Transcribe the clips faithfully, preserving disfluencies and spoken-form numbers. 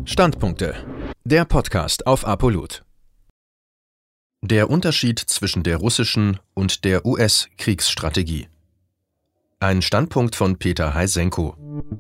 Standpunkte. Der Podcast auf Apollut. Der Unterschied zwischen der russischen und der U S-Kriegsstrategie. Ein Standpunkt von Peter Heisenko.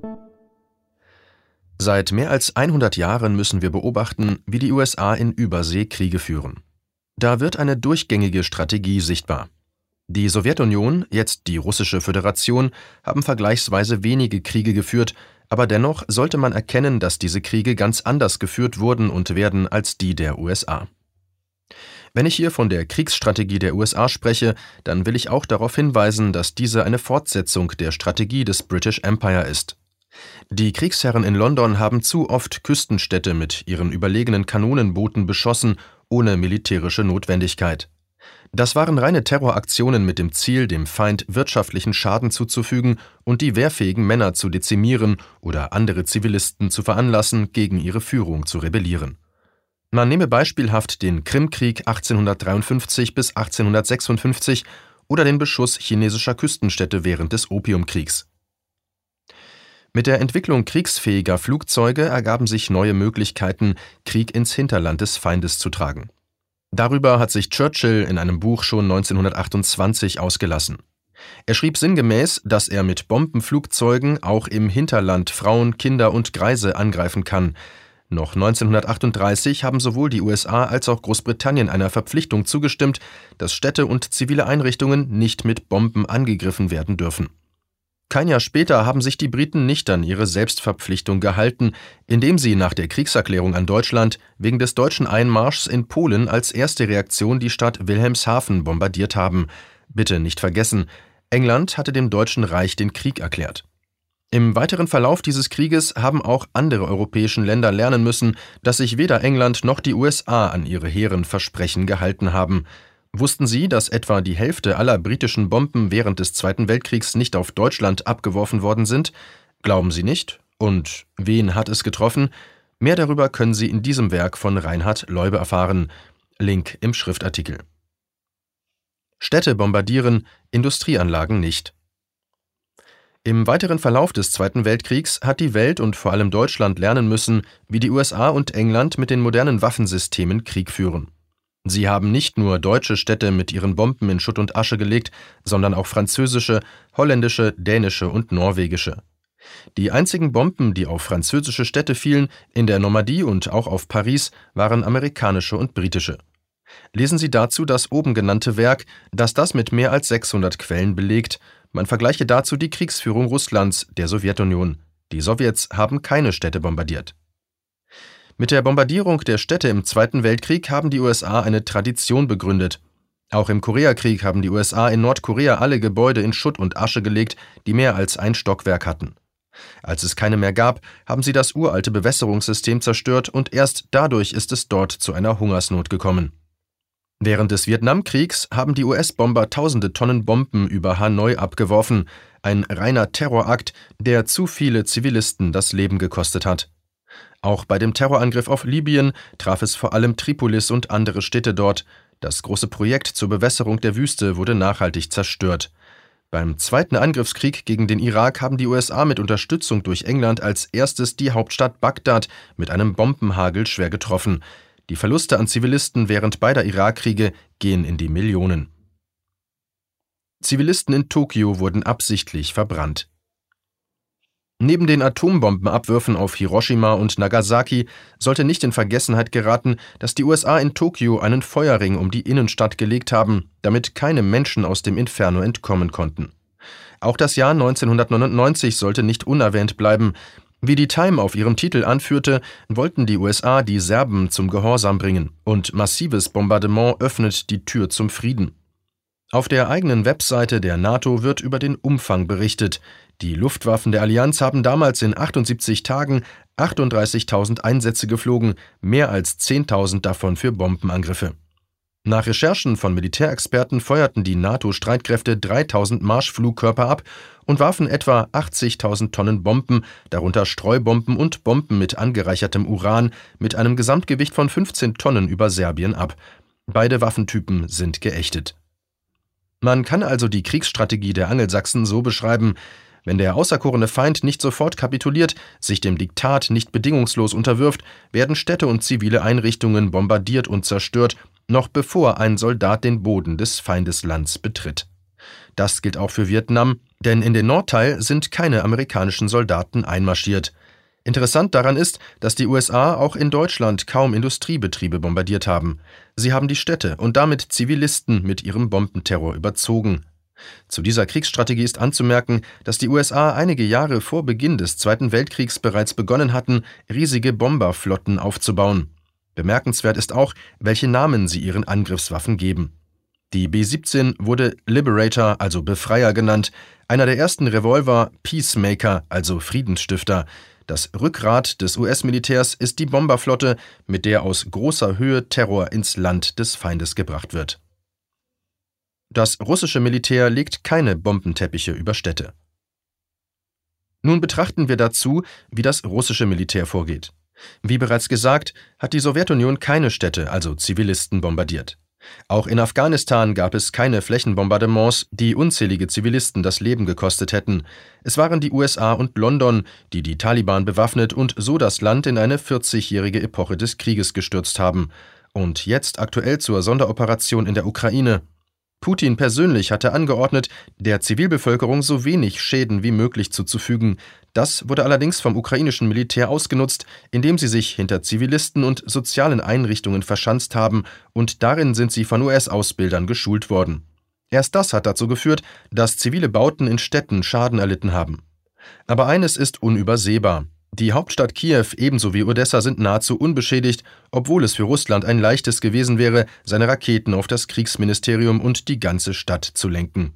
Seit mehr als hundert Jahren müssen wir beobachten, wie die U S A in Übersee Kriege führen. Da wird eine durchgängige Strategie sichtbar. Die Sowjetunion, jetzt die Russische Föderation, haben vergleichsweise wenige Kriege geführt, aber dennoch sollte man erkennen, dass diese Kriege ganz anders geführt wurden und werden als die der U S A. Wenn ich hier von der Kriegsstrategie der U S A spreche, dann will ich auch darauf hinweisen, dass diese eine Fortsetzung der Strategie des British Empire ist. Die Kriegsherren in London haben zu oft Küstenstädte mit ihren überlegenen Kanonenbooten beschossen, ohne militärische Notwendigkeit. Das waren reine Terroraktionen mit dem Ziel, dem Feind wirtschaftlichen Schaden zuzufügen und die wehrfähigen Männer zu dezimieren oder andere Zivilisten zu veranlassen, gegen ihre Führung zu rebellieren. Man nehme beispielhaft den Krimkrieg achtzehnhundertdreiundfünfzig bis achtzehnhundertsechsundfünfzig oder den Beschuss chinesischer Küstenstädte während des Opiumkriegs. Mit der Entwicklung kriegsfähiger Flugzeuge ergaben sich neue Möglichkeiten, Krieg ins Hinterland des Feindes zu tragen. Darüber hat sich Churchill in einem Buch schon neunzehnhundertachtundzwanzig ausgelassen. Er schrieb sinngemäß, dass er mit Bombenflugzeugen auch im Hinterland Frauen, Kinder und Greise angreifen kann. Noch neunzehnhundertachtunddreißig haben sowohl die U S A als auch Großbritannien einer Verpflichtung zugestimmt, dass Städte und zivile Einrichtungen nicht mit Bomben angegriffen werden dürfen. Kein Jahr später haben sich die Briten nicht an ihre Selbstverpflichtung gehalten, indem sie nach der Kriegserklärung an Deutschland wegen des deutschen Einmarschs in Polen als erste Reaktion die Stadt Wilhelmshaven bombardiert haben. Bitte nicht vergessen, England hatte dem Deutschen Reich den Krieg erklärt. Im weiteren Verlauf dieses Krieges haben auch andere europäische Länder lernen müssen, dass sich weder England noch die U S A an ihre hehren Versprechen gehalten haben. Wussten Sie, dass etwa die Hälfte aller britischen Bomben während des Zweiten Weltkriegs nicht auf Deutschland abgeworfen worden sind? Glauben Sie nicht? Und wen hat es getroffen? Mehr darüber können Sie in diesem Werk von Reinhard Leube erfahren. Link im Schriftartikel. Städte bombardieren, Industrieanlagen nicht. Im weiteren Verlauf des Zweiten Weltkriegs hat die Welt und vor allem Deutschland lernen müssen, wie die U S A und England mit den modernen Waffensystemen Krieg führen. Sie haben nicht nur deutsche Städte mit ihren Bomben in Schutt und Asche gelegt, sondern auch französische, holländische, dänische und norwegische. Die einzigen Bomben, die auf französische Städte fielen, in der Normandie und auch auf Paris, waren amerikanische und britische. Lesen Sie dazu das oben genannte Werk, das das mit mehr als sechshundert Quellen belegt. Man vergleiche dazu die Kriegsführung Russlands, der Sowjetunion. Die Sowjets haben keine Städte bombardiert. Mit der Bombardierung der Städte im Zweiten Weltkrieg haben die U S A eine Tradition begründet. Auch im Koreakrieg haben die U S A in Nordkorea alle Gebäude in Schutt und Asche gelegt, die mehr als ein Stockwerk hatten. Als es keine mehr gab, haben sie das uralte Bewässerungssystem zerstört und erst dadurch ist es dort zu einer Hungersnot gekommen. Während des Vietnamkriegs haben die U S-Bomber tausende Tonnen Bomben über Hanoi abgeworfen, ein reiner Terrorakt, der zu viele Zivilisten das Leben gekostet hat. Auch bei dem Terrorangriff auf Libyen traf es vor allem Tripolis und andere Städte dort. Das große Projekt zur Bewässerung der Wüste wurde nachhaltig zerstört. Beim zweiten Angriffskrieg gegen den Irak haben die U S A mit Unterstützung durch England als erstes die Hauptstadt Bagdad mit einem Bombenhagel schwer getroffen. Die Verluste an Zivilisten während beider Irakkriege gehen in die Millionen. Zivilisten in Tokio wurden absichtlich verbrannt. Neben den Atombombenabwürfen auf Hiroshima und Nagasaki sollte nicht in Vergessenheit geraten, dass die U S A in Tokio einen Feuerring um die Innenstadt gelegt haben, damit keine Menschen aus dem Inferno entkommen konnten. Auch das Jahr neunzehnhundertneunundneunzig sollte nicht unerwähnt bleiben. Wie die Time auf ihrem Titel anführte, wollten die U S A die Serben zum Gehorsam bringen und massives Bombardement öffnet die Tür zum Frieden. Auf der eigenen Webseite der NATO wird über den Umfang berichtet. Die Luftwaffen der Allianz haben damals in achtundsiebzig Tagen achtunddreißigtausend Einsätze geflogen, mehr als zehntausend davon für Bombenangriffe. Nach Recherchen von Militärexperten feuerten die NATO-Streitkräfte dreitausend Marschflugkörper ab und warfen etwa achtzigtausend Tonnen Bomben, darunter Streubomben und Bomben mit angereichertem Uran, mit einem Gesamtgewicht von fünfzehn Tonnen über Serbien ab. Beide Waffentypen sind geächtet. Man kann also die Kriegsstrategie der Angelsachsen so beschreiben: Wenn der auserkorene Feind nicht sofort kapituliert, sich dem Diktat nicht bedingungslos unterwirft, werden Städte und zivile Einrichtungen bombardiert und zerstört, noch bevor ein Soldat den Boden des Feindeslands betritt. Das gilt auch für Vietnam, denn in den Nordteil sind keine amerikanischen Soldaten einmarschiert. Interessant daran ist, dass die U S A auch in Deutschland kaum Industriebetriebe bombardiert haben. Sie haben die Städte und damit Zivilisten mit ihrem Bombenterror überzogen. Zu dieser Kriegsstrategie ist anzumerken, dass die U S A einige Jahre vor Beginn des Zweiten Weltkriegs bereits begonnen hatten, riesige Bomberflotten aufzubauen. Bemerkenswert ist auch, welche Namen sie ihren Angriffswaffen geben. Die B siebzehn wurde Liberator, also Befreier genannt, einer der ersten Revolver Peacemaker, also Friedensstifter. Das Rückgrat des U S-Militärs ist die Bomberflotte, mit der aus großer Höhe Terror ins Land des Feindes gebracht wird. Das russische Militär legt keine Bombenteppiche über Städte. Nun betrachten wir dazu, wie das russische Militär vorgeht. Wie bereits gesagt, hat die Sowjetunion keine Städte, also Zivilisten, bombardiert. Auch in Afghanistan gab es keine Flächenbombardements, die unzählige Zivilisten das Leben gekostet hätten. Es waren die U S A und London, die die Taliban bewaffnet und so das Land in eine vierzigjährige Epoche des Krieges gestürzt haben. Und jetzt aktuell zur Sonderoperation in der Ukraine. Putin persönlich hatte angeordnet, der Zivilbevölkerung so wenig Schäden wie möglich zuzufügen. Das wurde allerdings vom ukrainischen Militär ausgenutzt, indem sie sich hinter Zivilisten und sozialen Einrichtungen verschanzt haben, und darin sind sie von U S-Ausbildern geschult worden. Erst das hat dazu geführt, dass zivile Bauten in Städten Schaden erlitten haben. Aber eines ist unübersehbar. Die Hauptstadt Kiew ebenso wie Odessa sind nahezu unbeschädigt, obwohl es für Russland ein leichtes gewesen wäre, seine Raketen auf das Kriegsministerium und die ganze Stadt zu lenken.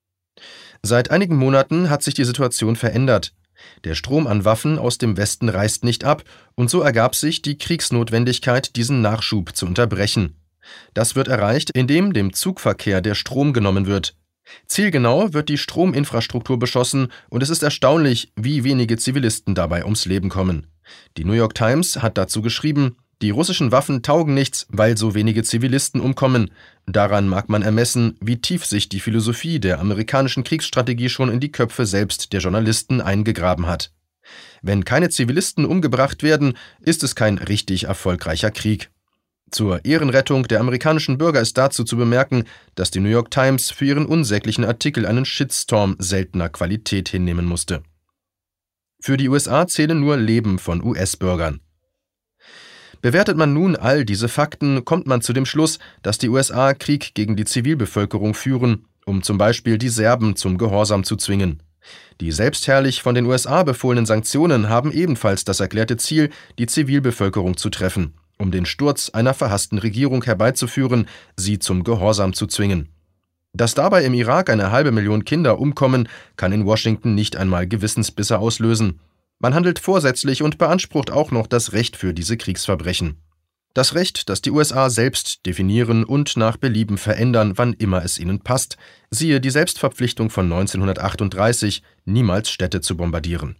Seit einigen Monaten hat sich die Situation verändert. Der Strom an Waffen aus dem Westen reißt nicht ab, und so ergab sich die Kriegsnotwendigkeit, diesen Nachschub zu unterbrechen. Das wird erreicht, indem dem Zugverkehr der Strom genommen wird. Zielgenau wird die Strominfrastruktur beschossen, und es ist erstaunlich, wie wenige Zivilisten dabei ums Leben kommen. Die New York Times hat dazu geschrieben, die russischen Waffen taugen nichts, weil so wenige Zivilisten umkommen. Daran mag man ermessen, wie tief sich die Philosophie der amerikanischen Kriegsstrategie schon in die Köpfe selbst der Journalisten eingegraben hat. Wenn keine Zivilisten umgebracht werden, ist es kein richtig erfolgreicher Krieg. Zur Ehrenrettung der amerikanischen Bürger ist dazu zu bemerken, dass die New York Times für ihren unsäglichen Artikel einen Shitstorm seltener Qualität hinnehmen musste. Für die U S A zählen nur Leben von U S-Bürgern. Bewertet man nun all diese Fakten, kommt man zu dem Schluss, dass die U S A Krieg gegen die Zivilbevölkerung führen, um zum Beispiel die Serben zum Gehorsam zu zwingen. Die selbstherrlich von den U S A befohlenen Sanktionen haben ebenfalls das erklärte Ziel, die Zivilbevölkerung zu treffen, um den Sturz einer verhassten Regierung herbeizuführen, sie zum Gehorsam zu zwingen. Dass dabei im Irak eine halbe Million Kinder umkommen, kann in Washington nicht einmal Gewissensbisse auslösen. Man handelt vorsätzlich und beansprucht auch noch das Recht für diese Kriegsverbrechen. Das Recht, das die U S A selbst definieren und nach Belieben verändern, wann immer es ihnen passt, siehe die Selbstverpflichtung von neunzehnhundertachtunddreißig, niemals Städte zu bombardieren.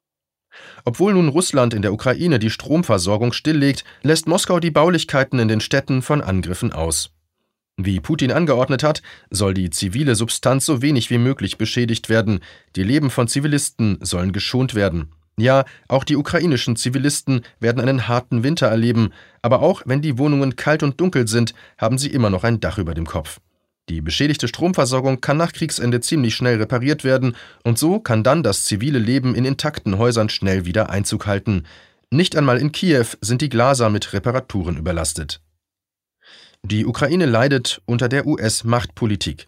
Obwohl nun Russland in der Ukraine die Stromversorgung stilllegt, lässt Moskau die Baulichkeiten in den Städten von Angriffen aus. Wie Putin angeordnet hat, soll die zivile Substanz so wenig wie möglich beschädigt werden, die Leben von Zivilisten sollen geschont werden. Ja, auch die ukrainischen Zivilisten werden einen harten Winter erleben, aber auch wenn die Wohnungen kalt und dunkel sind, haben sie immer noch ein Dach über dem Kopf. Die beschädigte Stromversorgung kann nach Kriegsende ziemlich schnell repariert werden, und so kann dann das zivile Leben in intakten Häusern schnell wieder Einzug halten. Nicht einmal in Kiew sind die Glaser mit Reparaturen überlastet. Die Ukraine leidet unter der U S-Machtpolitik.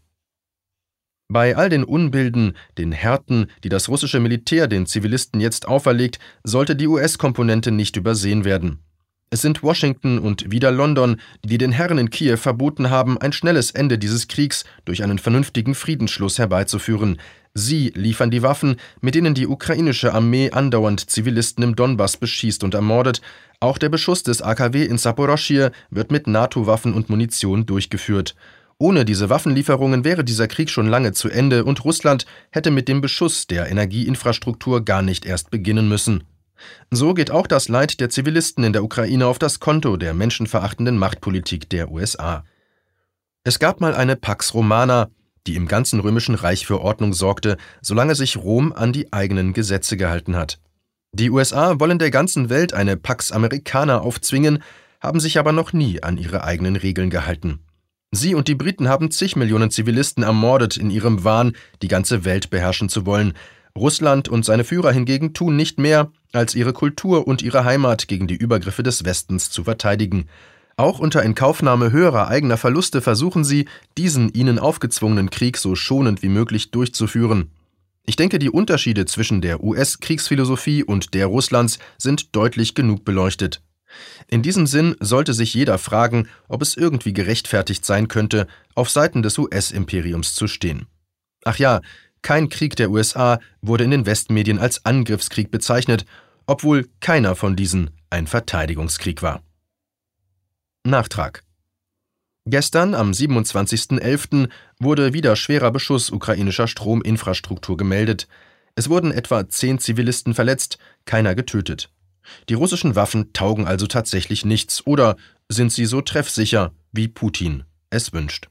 Bei all den Unbilden, den Härten, die das russische Militär den Zivilisten jetzt auferlegt, sollte die U S-Komponente nicht übersehen werden. Es sind Washington und wieder London, die den Herren in Kiew verboten haben, ein schnelles Ende dieses Kriegs durch einen vernünftigen Friedensschluss herbeizuführen. Sie liefern die Waffen, mit denen die ukrainische Armee andauernd Zivilisten im Donbass beschießt und ermordet. Auch der Beschuss des A K W in Saporoschschje wird mit NATO-Waffen und Munition durchgeführt. Ohne diese Waffenlieferungen wäre dieser Krieg schon lange zu Ende und Russland hätte mit dem Beschuss der Energieinfrastruktur gar nicht erst beginnen müssen. So geht auch das Leid der Zivilisten in der Ukraine auf das Konto der menschenverachtenden Machtpolitik der U S A. Es gab mal eine Pax Romana, die im ganzen Römischen Reich für Ordnung sorgte, solange sich Rom an die eigenen Gesetze gehalten hat. Die U S A wollen der ganzen Welt eine Pax Americana aufzwingen, haben sich aber noch nie an ihre eigenen Regeln gehalten. Sie und die Briten haben zig Millionen Zivilisten ermordet in ihrem Wahn, die ganze Welt beherrschen zu wollen. Russland und seine Führer hingegen tun nicht mehr, als ihre Kultur und ihre Heimat gegen die Übergriffe des Westens zu verteidigen. Auch unter Inkaufnahme höherer eigener Verluste versuchen sie, diesen ihnen aufgezwungenen Krieg so schonend wie möglich durchzuführen. Ich denke, die Unterschiede zwischen der U S-Kriegsphilosophie und der Russlands sind deutlich genug beleuchtet. In diesem Sinn sollte sich jeder fragen, ob es irgendwie gerechtfertigt sein könnte, auf Seiten des U S-Imperiums zu stehen. Ach ja, kein Krieg der U S A wurde in den Westmedien als Angriffskrieg bezeichnet, obwohl keiner von diesen ein Verteidigungskrieg war. Nachtrag: Gestern, am siebenundzwanzigsten elften, wurde wieder schwerer Beschuss ukrainischer Strominfrastruktur gemeldet. Es wurden etwa zehn Zivilisten verletzt, keiner getötet. Die russischen Waffen taugen also tatsächlich nichts, oder sind sie so treffsicher, wie Putin es wünscht?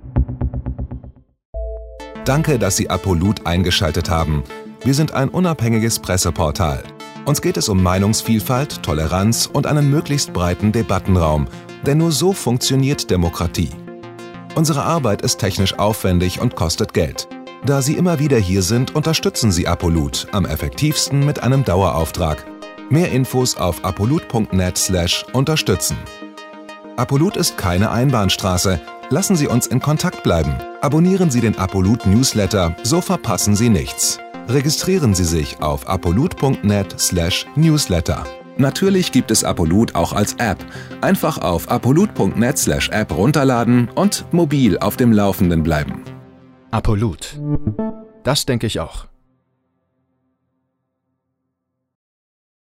Danke, dass Sie Apolut eingeschaltet haben. Wir sind ein unabhängiges Presseportal. Uns geht es um Meinungsvielfalt, Toleranz und einen möglichst breiten Debattenraum, denn nur so funktioniert Demokratie. Unsere Arbeit ist technisch aufwendig und kostet Geld. Da Sie immer wieder hier sind, unterstützen Sie Apolut am effektivsten mit einem Dauerauftrag. Mehr Infos auf apolut punkt net slash unterstützen. Apolut ist keine Einbahnstraße. Lassen Sie uns in Kontakt bleiben. Abonnieren Sie den Apolut Newsletter, so verpassen Sie nichts. Registrieren Sie sich auf apolut punkt net slash newsletter. Natürlich gibt es Apolut auch als App. Einfach auf apolut punkt net slash app runterladen und mobil auf dem Laufenden bleiben. Apolut. Das denke ich auch.